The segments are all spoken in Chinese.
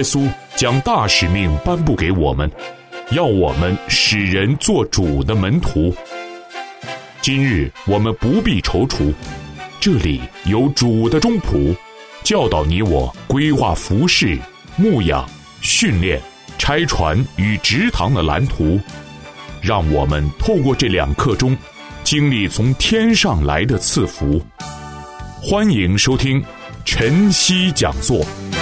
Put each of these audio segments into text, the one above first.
稣将大使命颁布给我们，要我们使人做主的门徒。今日我们不必踌躇，这里有主的中仆，教导你我规划服事、牧养、训练、拆船与植堂的蓝图，让我们透过这2课中经历从天上来的赐福。欢迎收听晨曦讲座。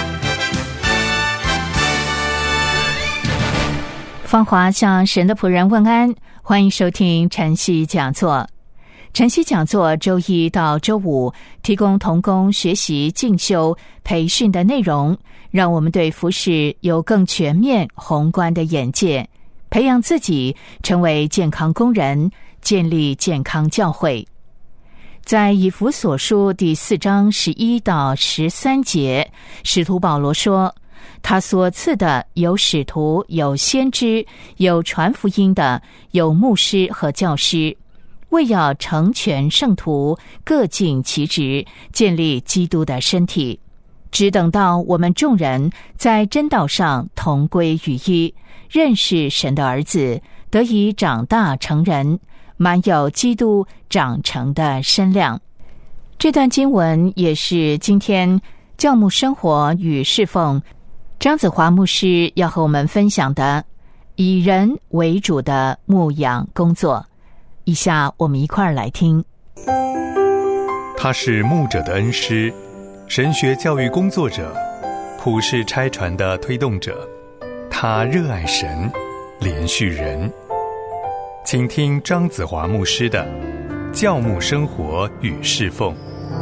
芳华向神的仆人问安，欢迎收听晨曦讲座。晨曦讲座周一到周五提供同工学习进修培训的内容，让我们对服事有更全面宏观的眼界，培养自己成为健康工人，建立健康教会。在以弗所书第4章11到13节，使徒保罗说，他所赐的有使徒，有先知，有传福音的，有牧师和教师，为要成全圣徒，各尽其职，建立基督的身体，只等到我们众人在真道上同归于一，认识神的儿子，得以长大成人，满有基督长成的身量。这段经文也是今天教牧生活与侍奉张子华牧师要和我们分享的以人为主的牧养工作。以下我们一块儿来听。 他是牧者的恩师，神学教育工作者，普世差传的推动者。他热爱神，连续人。请听张子华牧师的教牧生活与侍奉。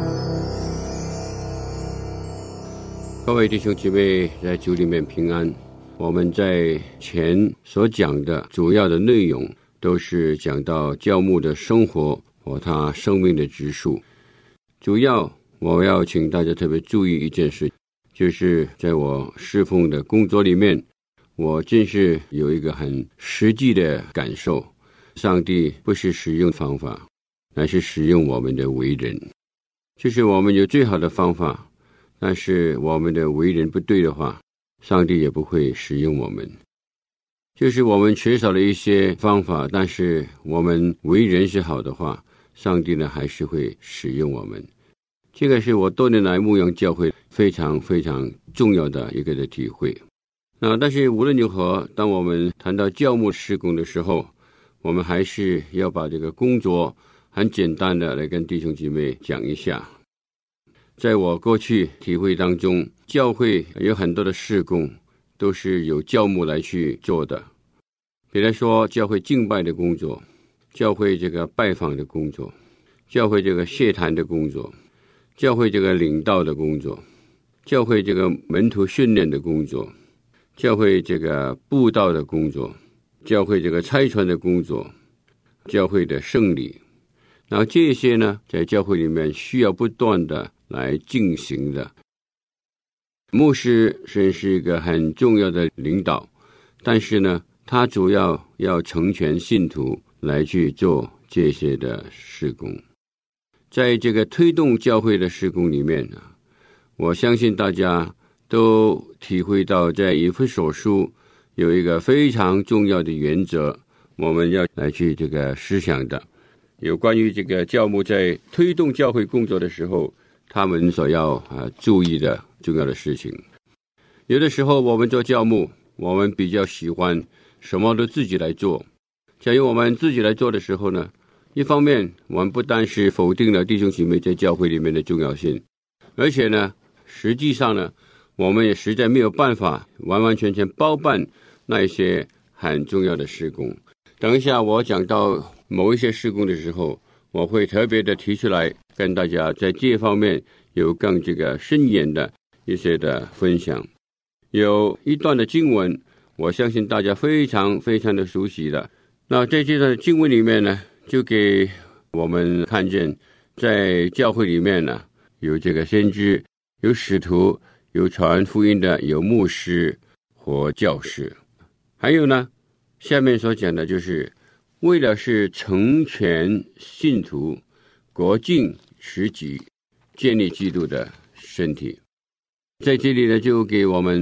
各位弟兄姐妹，在主里面平安。我们在前所讲的主要的内容都是讲到教牧的生活和他生命的植树。主要我要请大家特别注意一件事，就是在我侍奉的工作里面，我真是有一个很实际的感受，上帝不是使用方法，而是使用我们的为人。就是我们有最好的方法，但是我们的为人不对的话，上帝也不会使用我们。就是我们缺少了一些方法，但是我们为人是好的话，上帝呢还是会使用我们。这个是我多年来牧养教会非常非常重要的一个的体会。但是无论如何，当我们谈到教牧事工的时候，我们还是要把这个工作很简单的来跟弟兄姐妹讲一下。在我过去体会当中，教会有很多的事工都是由教牧来去做的。比如说教会敬拜的工作，教会这个拜访的工作，教会这个谢坛的工作，教会这个领导的工作，教会这个门徒训练的工作，教会这个布道的工作，教会这个差传的工作，教会的圣礼。然后这些呢，在教会里面需要不断的来进行的。牧师虽是一个很重要的领导，但是呢，他主要成全信徒来去做这些的事工。在这个推动教会的事工里面呢，我相信大家都体会到，在以弗所书有一个非常重要的原则，我们要来去这个思想的，有关于这个教牧在推动教会工作的时候，他们所要注意的重要的事情。有的时候我们做教牧，我们比较喜欢什么都自己来做。假如我们自己来做的时候呢，一方面我们不单是否定了弟兄姐妹在教会里面的重要性，而且呢，实际上呢，我们也实在没有办法完完全全包办那一些很重要的事工。等一下我讲到某一些事工的时候，我会特别的提出来跟大家在这方面有更这个深远的一些的分享。有一段的经文，我相信大家非常非常的熟悉的。那在这段经文里面呢，就给我们看见，在教会里面呢，有这个先知，有使徒，有传福音的，有牧师和教师。还有呢，下面所讲的就是为了是成全信徒，国尽实己，建立基督的身体。在这里呢，就给我们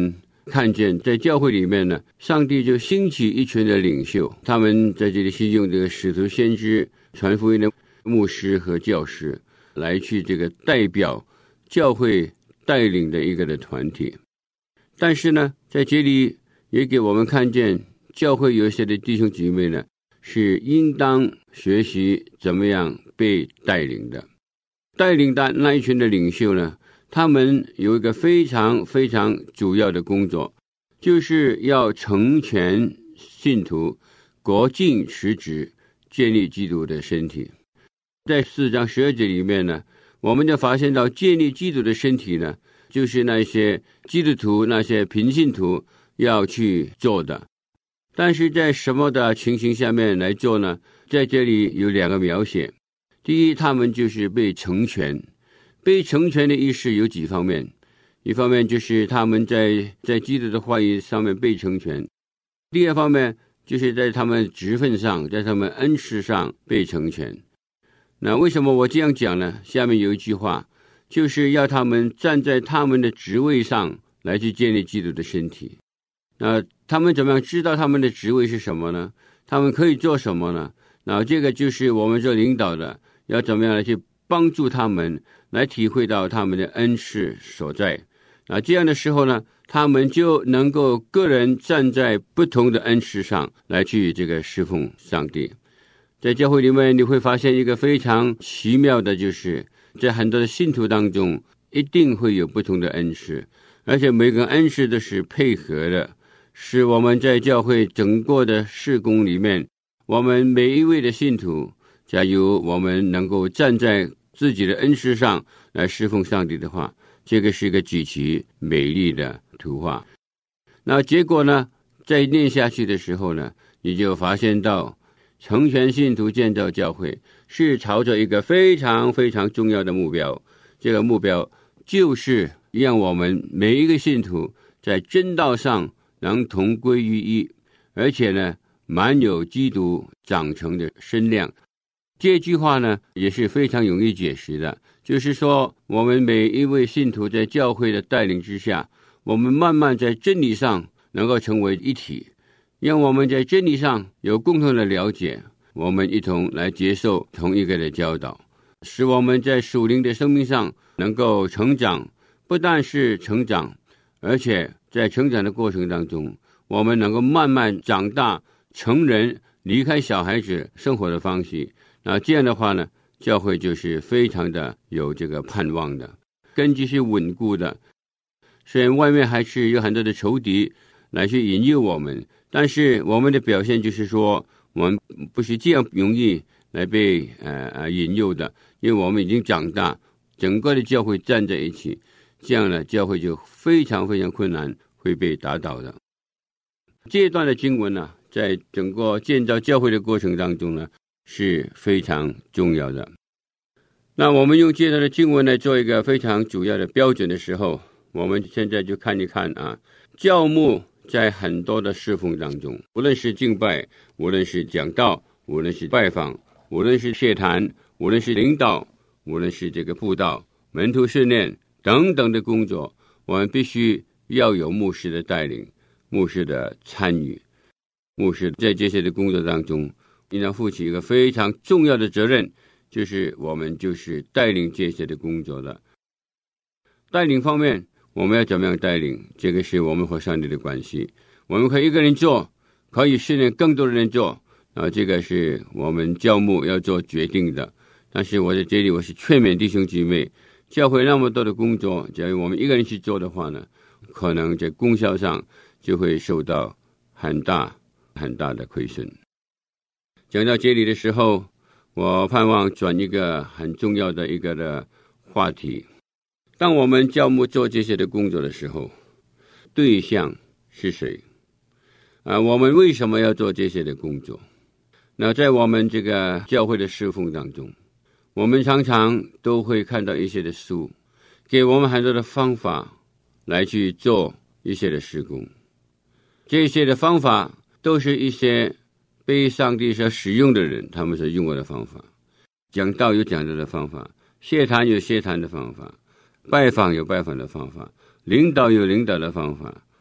看见在教会里面呢，上帝就兴起一群的领袖，他们在这里是用这个使徒先知、传福音的牧师和教师来去这个代表教会带领的一个的团体。但是呢，在这里也给我们看见教会有一些的弟兄姊妹呢，是应当学习怎么样被带领的。带领的那一群的领袖呢，他们有一个非常非常主要的工作，就是要成全信徒，国尽其职，建立基督的身体。在4章12节里面呢，我们就发现到建立基督的身体呢，就是那些基督徒、那些平信徒要去做的。但是在什么的情形下面来做呢？在这里有2个描写。第一，他们就是被成全。被成全的意思有几方面，一方面就是他们在基督的话语上面被成全，第二方面就是在他们职分上，在他们恩赐上被成全。那为什么我这样讲呢？下面有一句话，就是要他们站在他们的职位上来去建立基督的身体。那他们怎么样知道他们的职位是什么呢？他们可以做什么呢？那这个就是我们做领导的要怎么样来去帮助他们来体会到他们的恩赐所在。那这样的时候呢，他们就能够个人站在不同的恩赐上来去这个侍奉上帝。在教会里面你会发现一个非常奇妙的，就是在很多的信徒当中一定会有不同的恩赐，而且每个恩赐都是配合的，使我们在教会整个的事工里面，我们每一位的信徒，假如我们能够站在自己的恩赐上来侍奉上帝的话，这个是一个极其美丽的图画。那结果呢，在念下去的时候呢，你就发现到成全信徒建造教会是朝着一个非常非常重要的目标。这个目标就是让我们每一个信徒在真道上能同归于一，而且呢满有基督长成的身量。这句话呢也是非常容易解释的，就是说我们每一位信徒在教会的带领之下，我们慢慢在真理上能够成为一体，让我们在真理上有共同的了解，我们一同来接受同一个的教导，使我们在属灵的生命上能够成长。不但是成长，而且在成长的过程当中，我们能够慢慢长大成人，离开小孩子生活的方式。那这样的话呢，教会就是非常的有这个盼望的，根基是稳固的。虽然外面还是有很多的仇敌来去引诱我们，但是我们的表现就是说，我们不是这样容易来被引诱的，因为我们已经长大，整个的教会站在一起，这样呢，教会就非常非常困难会被打倒的。这一段的经文呢，在整个建造教会的过程当中呢，是非常重要的。那我们用这段的经文来做一个非常主要的标准的时候，我们现在就看一看教牧在很多的侍奉当中，无论是敬拜，无论是讲道，无论是拜访，无论是谢坛，无论是领导，无论是这个布道、门徒训练等等的工作，我们必须要有牧师的带领，牧师的参与。牧师在这些的工作当中应当负起一个非常重要的责任，就是我们就是带领这些的工作的。带领方面我们要怎么样带领，这个是我们和上帝的关系。我们可以一个人做，可以训练更多的人做，这个是我们教牧要做决定的。但是我在这里我是劝勉弟兄姊妹，教会那么多的工作，假如我们一个人去做的话呢，可能在功效上就会受到很大很大的亏损。讲到这里的时候，我盼望转一个很重要的一个的话题。当我们教牧做这些的工作的时候，对象是谁？我们为什么要做这些的工作？那在我们这个教会的侍奉当中，我们常常都会看到一些的书，给我们很多的方法来去做一些的事工。这些的方法都是一些被上帝所使用的人他们所用过的方法。讲道有讲道的方法，谢坛有谢坛的方法，拜访有拜访的方法，领导有领导的方法，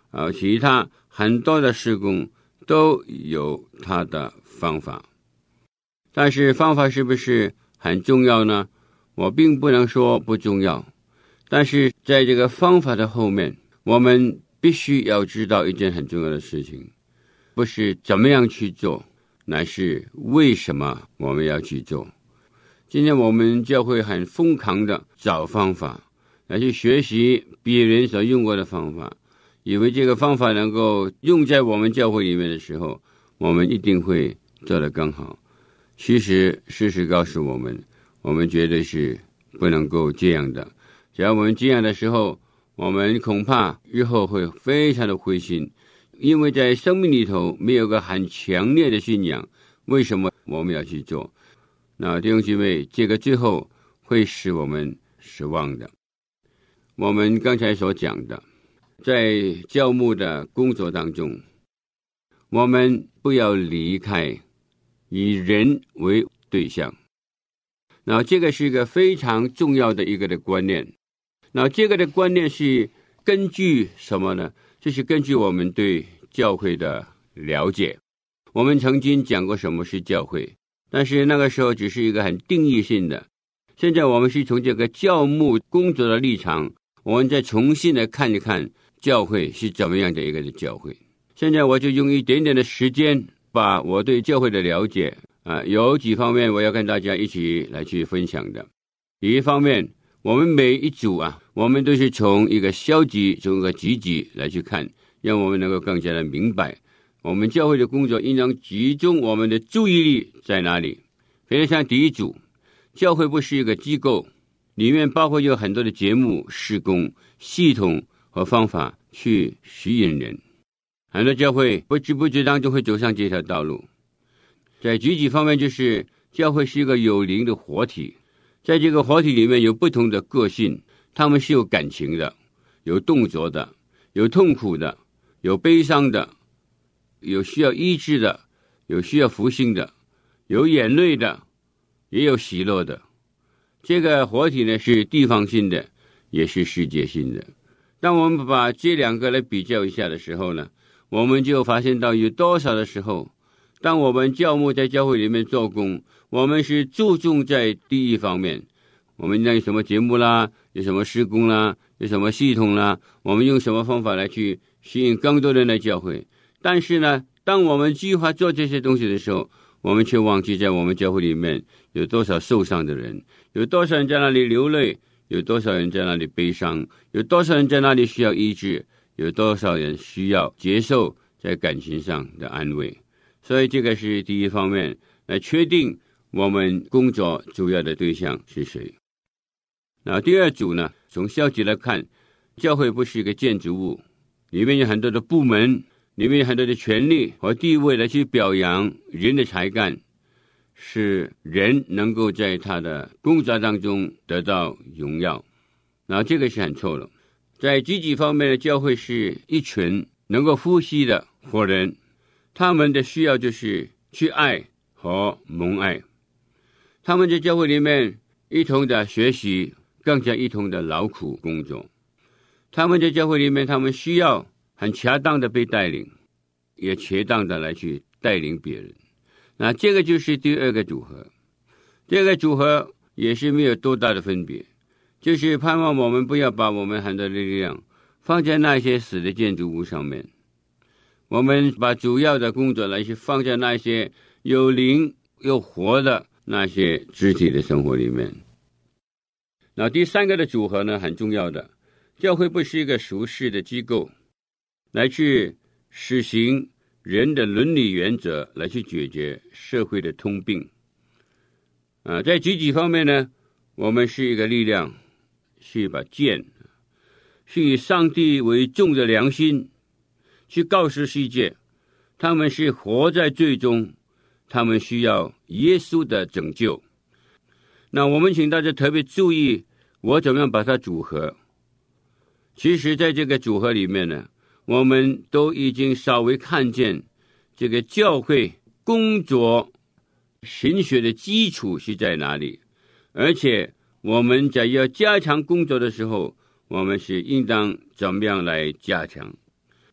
其他很多的事工都有它的方法。但是方法是不是很重要呢？我并不能说不重要，但是在这个方法的后面，我们必须要知道一件很重要的事情，不是怎么样去做，乃是为什么我们要去做。今天我们教会很疯狂的找方法来去学习别人所用过的方法，以为这个方法能够用在我们教会里面的时候，我们一定会做得更好。其实事实告诉我们，我们绝对是不能够这样的。只要我们这样的时候，我们恐怕日后会非常的灰心，因为在生命里头没有个很强烈的信仰，为什么我们要去做？那弟兄姐妹，这个最后会使我们失望的。我们刚才所讲的，在教牧的工作当中，我们不要离开以人为对象。那这个是一个非常重要的一个的观念。那这个的观念是根据什么呢？就是根据我们对教会的了解。我们曾经讲过什么是教会，但是那个时候只是一个很定义性的。现在我们是从这个教牧工作的立场，我们再重新来看一看教会是怎么样的一个的教会。现在我就用一点点的时间，把我对教会的了解有几方面我要跟大家一起来去分享的。第一方面，我们每一组我们都是从一个消极，从一个积极来去看，让我们能够更加的明白我们教会的工作应当集中我们的注意力在哪里。比如像第一组，教会不是一个机构，里面包括有很多的节目、事工、系统和方法去吸引人。很多教会不知不觉当中会走上这条道路。在积极方面，就是教会是一个有灵的活体，在这个活体里面有不同的个性，他们是有感情的，有动作的，有痛苦的，有悲伤的，有需要医治的，有需要复兴的，有眼泪的，也有喜乐的。这个活体呢是地方性的，也是世界性的。当我们把这两个来比较一下的时候呢，我们就发现到有多少的时候，当我们教牧在教会里面做工，我们是注重在第一方面，我们有什么节目啦，有什么事工啦，有什么系统啦，我们用什么方法来去吸引更多人来教会。但是呢，当我们计划做这些东西的时候，我们却忘记在我们教会里面有多少受伤的人，有多少人在那里流泪，有多少人在那里悲伤，有多少人在那里需要医治，有多少人需要接受在感情上的安慰。所以这个是第一方面，来确定我们工作主要的对象是谁。那第二组呢，从消极来看，教会不是一个建筑物，里面有很多的部门，里面有很多的权利和地位来去表扬人的才干，使人能够在他的工作当中得到荣耀。那这个是很错的。在积极方面的教会是一群能够呼吸的活人，他们的需要就是去爱和蒙爱。他们在教会里面一同的学习，更加一同的劳苦工作。他们在教会里面，他们需要很恰当的被带领，也恰当的来去带领别人。那这个就是第二个组合。这个组合也是没有多大的分别，就是盼望我们不要把我们很多的力量放在那些死的建筑物上面，我们把主要的工作来去放在那些有灵有活的那些肢体的生活里面。那第三个的组合呢，很重要的，教会不是一个俗世的机构，来去实行人的伦理原则，来去解决社会的通病。在积极方面呢，我们是一个力量，是一把剑，是以上帝为重的良心，去告诉世界，他们是活在罪中，他们需要耶稣的拯救。那我们请大家特别注意，我怎么样把它组合。其实在这个组合里面呢，我们都已经稍微看见这个教会工作神学的基础是在哪里，而且我们在要加强工作的时候，我们是应当怎么样来加强。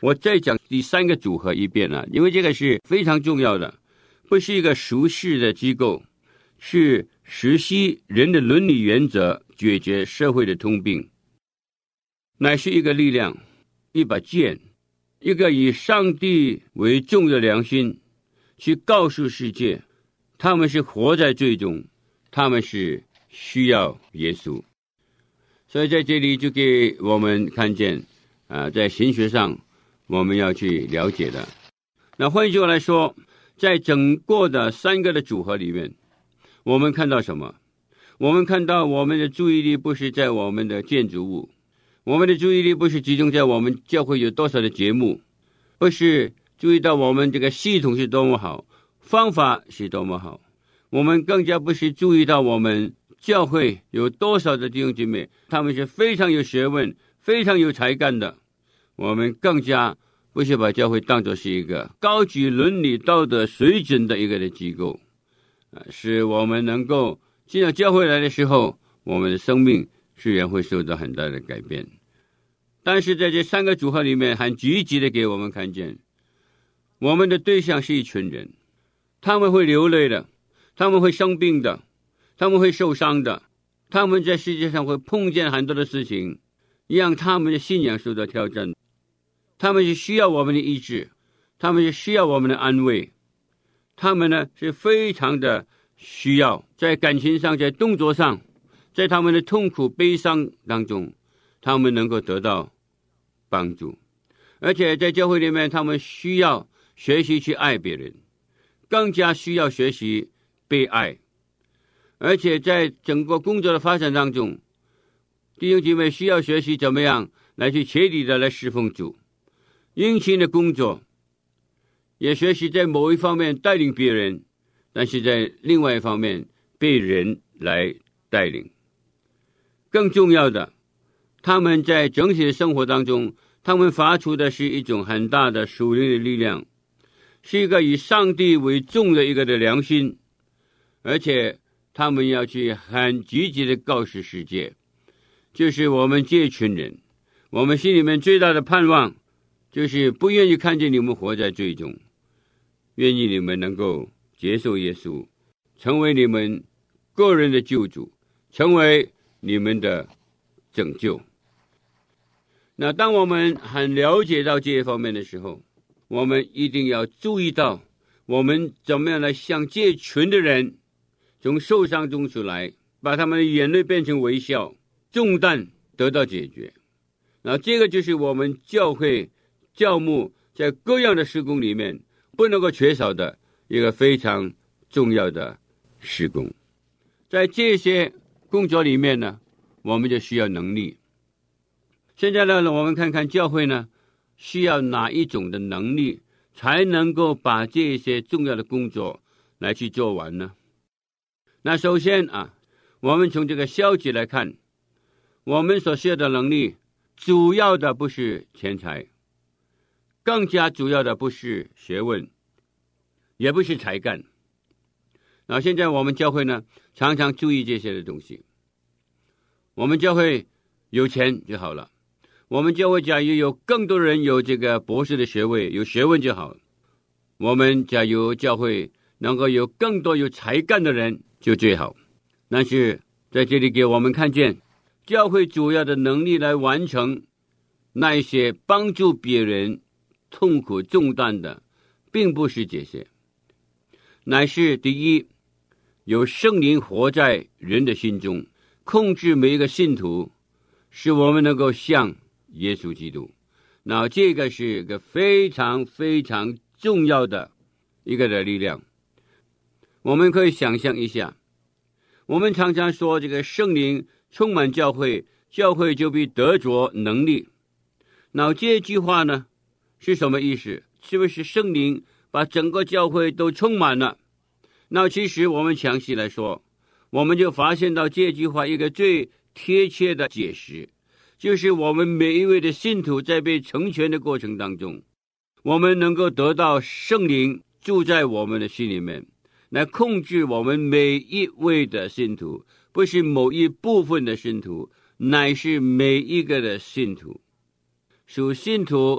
我再讲第三个组合一遍了，因为这个是非常重要的，不是一个俗世的机构，是实施人的伦理原则，解决社会的通病，乃是一个力量，一把剑，一个以上帝为重的良心，去告诉世界，他们是活在罪中，他们是需要耶稣。所以在这里就给我们看见在神学上我们要去了解的。那换句话来说，在整个的三个的组合里面，我们看到什么？我们看到我们的注意力不是在我们的建筑物，我们的注意力不是集中在我们教会有多少的节目，不是注意到我们这个系统是多么好，方法是多么好，我们更加不是注意到我们教会有多少的弟兄姐妹，他们是非常有学问，非常有才干的。我们更加不是把教会当作是一个高举伦理道德水准的一个的机构，使我们能够进到教会来的时候，我们的生命虽然会受到很大的改变，但是在这三个组合里面，很积极的给我们看见，我们的对象是一群人，他们会流泪的，他们会生病的，他们会受伤的，他们在世界上会碰见很多的事情，让他们的信仰受到挑战，他们是需要我们的医治，他们是需要我们的安慰，他们呢是非常的需要在感情上，在动作上，在他们的痛苦悲伤当中，他们能够得到帮助。而且在教会里面，他们需要学习去爱别人，更加需要学习被爱。而且在整个工作的发展当中，弟兄姐妹需要学习怎么样来去彻底的来侍奉主，殷勤的工作，也学习在某一方面带领别人，但是在另外一方面被人来带领。更重要的，他们在整体的生活当中，他们发出的是一种很大的属灵的力量，是一个以上帝为重的一个的良心，而且他们要去很积极的告诉世界，就是我们这群人，我们心里面最大的盼望就是不愿意看见你们活在罪中，愿意你们能够接受耶稣，成为你们个人的救主，成为你们的拯救。那当我们很了解到这一方面的时候，我们一定要注意到我们怎么样来向这群的人从受伤中出来，把他们的眼泪变成微笑，重担得到解决。那这个就是我们教会教牧在各样的事工里面不能够缺少的一个非常重要的事工。在这些工作里面呢，我们就需要能力。现在呢，我们看看教会呢需要哪一种的能力才能够把这些重要的工作来去做完呢？那首先我们从这个消极来看，我们所需要的能力主要的不是钱财，更加主要的不是学问，也不是才干。那现在我们教会呢常常注意这些的东西，我们教会有钱就好了，我们教会假如有更多人有这个博士的学位，有学问就好了，我们假如教会能够有更多有才干的人就最好。但是在这里给我们看见，教会主要的能力来完成那一些帮助别人痛苦重担的，并不是这些，乃是第一，有圣灵活在人的心中，控制每一个信徒，使我们能够像耶稣基督。那这个是一个非常非常重要的一个的力量。我们可以想象一下，我们常常说这个圣灵充满教会，教会就必得着能力。那这句话呢是什么意思？是不是圣灵把整个教会都充满了？那其实我们详细来说，我们就发现到这句话一个最贴切的解释，就是我们每一位的信徒在被成全的过程当中，我们能够得到圣灵住在我们的心里面，来控制我们每一位的信徒，不是某一部分的信徒，乃是每一个的信徒。属信徒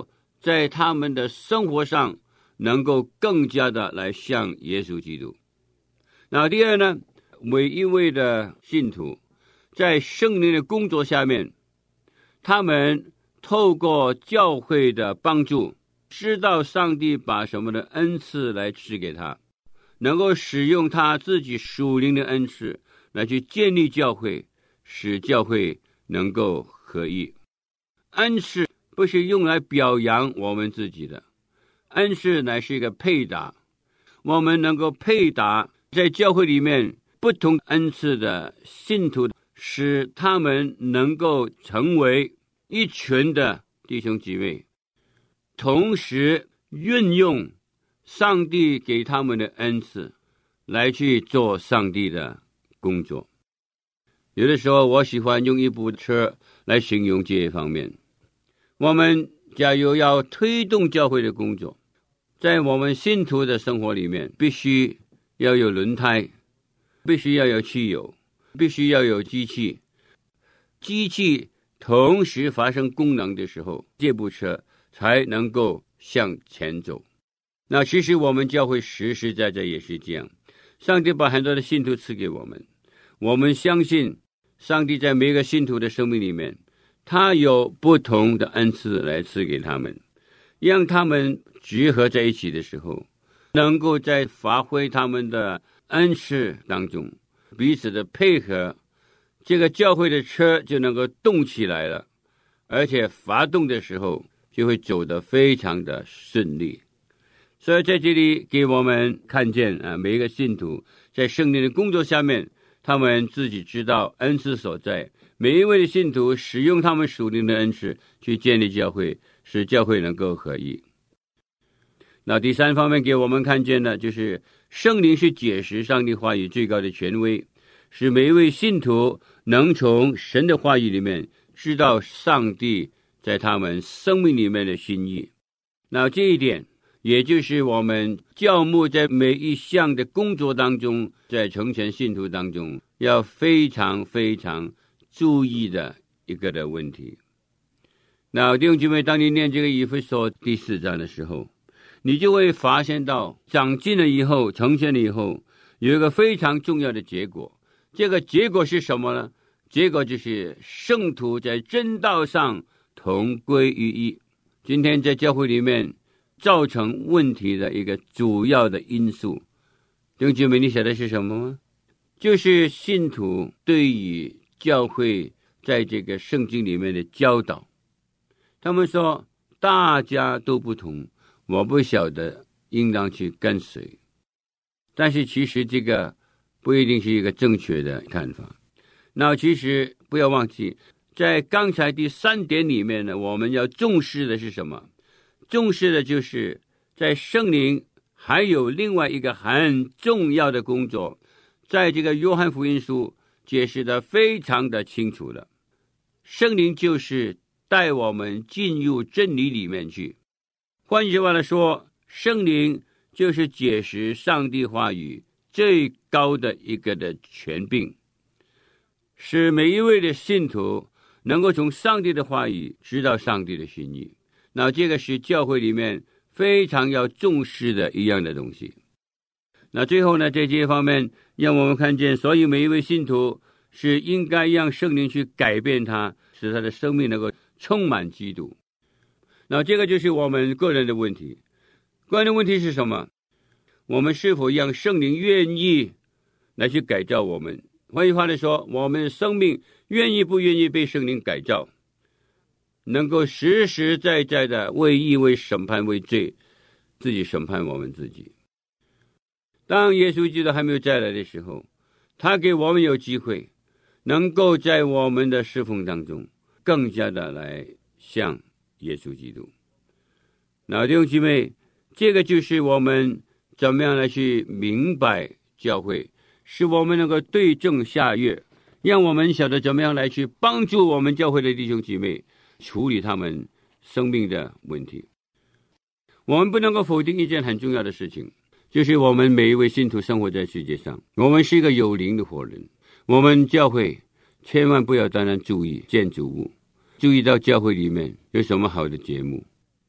在他们的生活上能够更加的来像耶稣基督。那第二呢，每一位的信徒在圣灵的工作下面，他们透过教会的帮助，知道上帝把什么的恩赐来赐给他，能够使用他自己属灵的恩赐来去建立教会，使教会能够合一。恩赐不是用来表扬我们自己的，恩赐乃是一个配搭，我们能够配搭在教会里面不同恩赐的信徒，使他们能够成为一群的弟兄姐妹，同时运用上帝给他们的恩赐来去做上帝的工作。有的时候我喜欢用一部车来形容这一方面。我们假如要推动教会的工作，在我们信徒的生活里面，必须要有轮胎，必须要有汽油，必须要有机器。机器同时发生功能的时候，这部车才能够向前走。那其实我们教会实实在在也是这样，上帝把很多的信徒赐给我们，我们相信上帝在每个信徒的生命里面，他有不同的恩赐来赐给他们，让他们结合在一起的时候，能够在发挥他们的恩赐当中彼此的配合，这个教会的车就能够动起来了，而且发动的时候就会走得非常的顺利。所以在这里给我们看见每一个信徒在圣灵的工作下面，他们自己知道恩赐所在，每一位的信徒使用他们属灵的恩赐去建立教会，使教会能够合一。那第三方面给我们看见的就是圣灵是解释上帝话语最高的权威，使每一位信徒能从神的话语里面知道上帝在他们生命里面的心意。那这一点也就是我们教牧在每一项的工作当中，在成全信徒当中要非常非常注意的一个的问题。那弟兄姐妹，当你念这个以弗所第4章的时候，你就会发现到长进了以后，成全了以后，有一个非常重要的结果。这个结果是什么呢？结果就是圣徒在真道上同归于一。今天在教会里面造成问题的一个主要的因素，弟兄姐妹，你晓得是什么吗？就是信徒对于教会在这个圣经里面的教导，他们说大家都不同，我不晓得应当去跟随。但是其实这个不一定是一个正确的看法。那其实不要忘记，在刚才第3点里面呢，我们要重视的是什么？重视的就是在圣灵还有另外一个很重要的工作，在这个约翰福音书解释的非常的清楚了。圣灵就是带我们进入真理里面去。换句话来说，圣灵就是解释上帝话语最高的一个的权柄，使每一位的信徒能够从上帝的话语知道上帝的心意。那这个是教会里面非常要重视的一样的东西。那最后呢，在这一方面让我们看见，所以每一位信徒是应该让圣灵去改变他，使他的生命能够充满基督。那这个就是我们个人的问题。个人的问题是什么？我们是否让圣灵愿意来去改造我们？换句话来说，我们的生命愿意不愿意被圣灵改造，能够实实在在的为义、为审判、为罪自己审判我们自己。当耶稣基督还没有再来的时候，他给我们有机会能够在我们的侍奉当中更加的来像耶稣基督。那弟兄姐妹，这个就是我们怎么样来去明白教会，使我们能够对症下药，让我们晓得怎么样来去帮助我们教会的弟兄姐妹处理他们生命的问题。我们不能够否定一件很重要的事情，就是我们每一位信徒生活在世界上，我们是一个有灵的活人。我们教会千万不要单单注意建筑物，注意到教会里面有什么好的节目，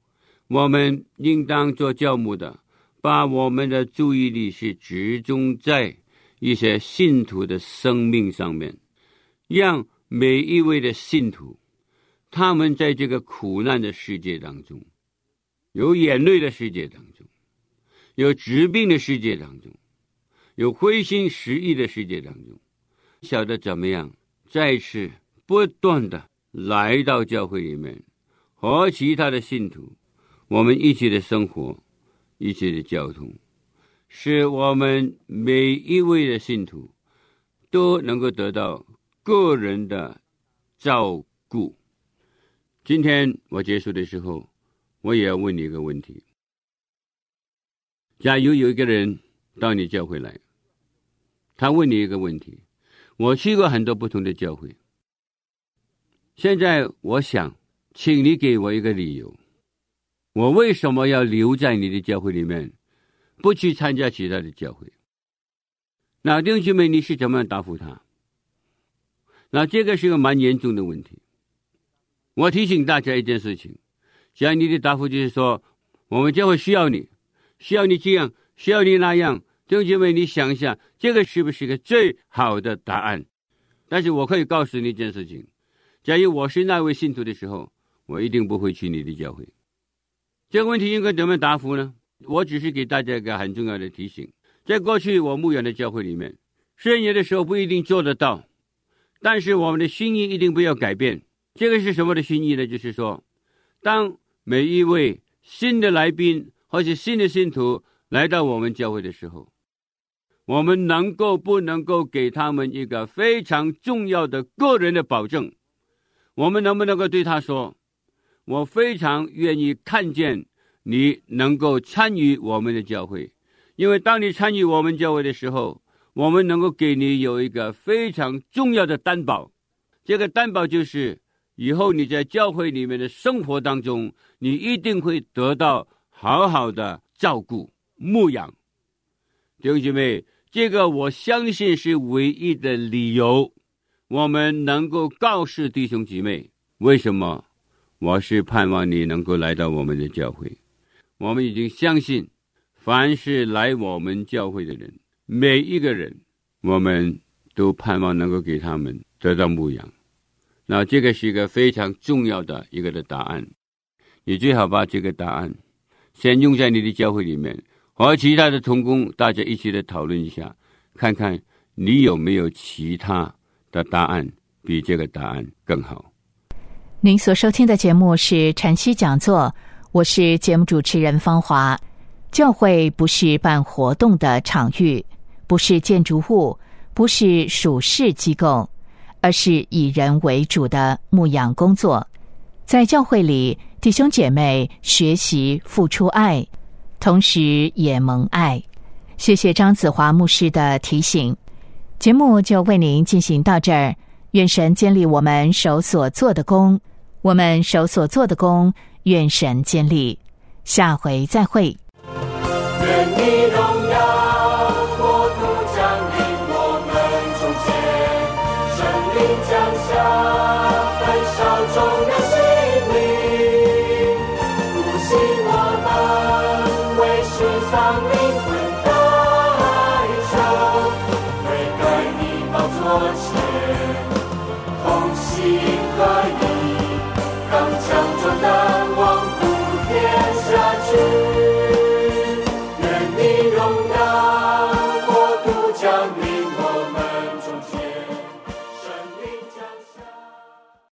我们应当做教牧的，把我们的注意力是集中在一些信徒的生命上面，让每一位的信徒，他们在这个苦难的世界当中，有眼泪的世界当中，有疾病的世界当中，有灰心失意的世界当中，晓得怎么样再次不断的来到教会里面，和其他的信徒我们一起的生活，一起的交通，使我们每一位的信徒都能够得到个人的照顾。今天我结束的时候，我也要问你一个问题。假如有一个人到你教会来，他问你一个问题，我去过很多不同的教会，现在我想请你给我一个理由，我为什么要留在你的教会里面，不去参加其他的教会？那弟兄姐妹，你是怎么样答复他？那这个是个蛮严重的问题。我提醒大家一件事情，假如你的答复就是说，我们教会需要你，需要你这样，需要你那样，弟兄姐妹，你想一下，这个是不是一个最好的答案？但是我可以告诉你一件事情，假如我是那位信徒的时候，我一定不会去你的教会。这个问题应该怎么答复呢？我只是给大家一个很重要的提醒。在过去我牧养的教会里面，虽然有的时候不一定做得到，但是我们的心意一定不要改变。这个是什么的心意呢？就是说，当每一位新的来宾或者新的信徒来到我们教会的时候，我们不能够给他们一个非常重要的个人的保证？我们能不能够对他说，我非常愿意看见你能够参与我们的教会，因为当你参与我们教会的时候，我们能够给你有一个非常重要的担保。这个担保就是以后你在教会里面的生活当中，你一定会得到好好的照顾牧养。弟兄姐妹，这个我相信是唯一的理由，我们能够告诉弟兄姐妹，为什么我是盼望你能够来到我们的教会。我们已经相信，凡是来我们教会的人，每一个人，我们都盼望能够给他们得到牧养。那这个是一个非常重要的一个的答案，你最好把这个答案先用在你的教会里面，和其他的同工大家一起来讨论一下，看看你有没有其他的答案比这个答案更好。 您所收听的节目是晨曦讲座，我是节目主持人方华。教会不是办活动的场域，不是建筑物，不是属事机构，而是以人为主的牧养工作。在教会里，弟兄姐妹学习付出爱，同时也蒙爱。谢谢张子华牧师的提醒。节目就为您进行到这儿，愿神坚立我们手所做的工，我们手所做的工，愿神坚立。下回再会。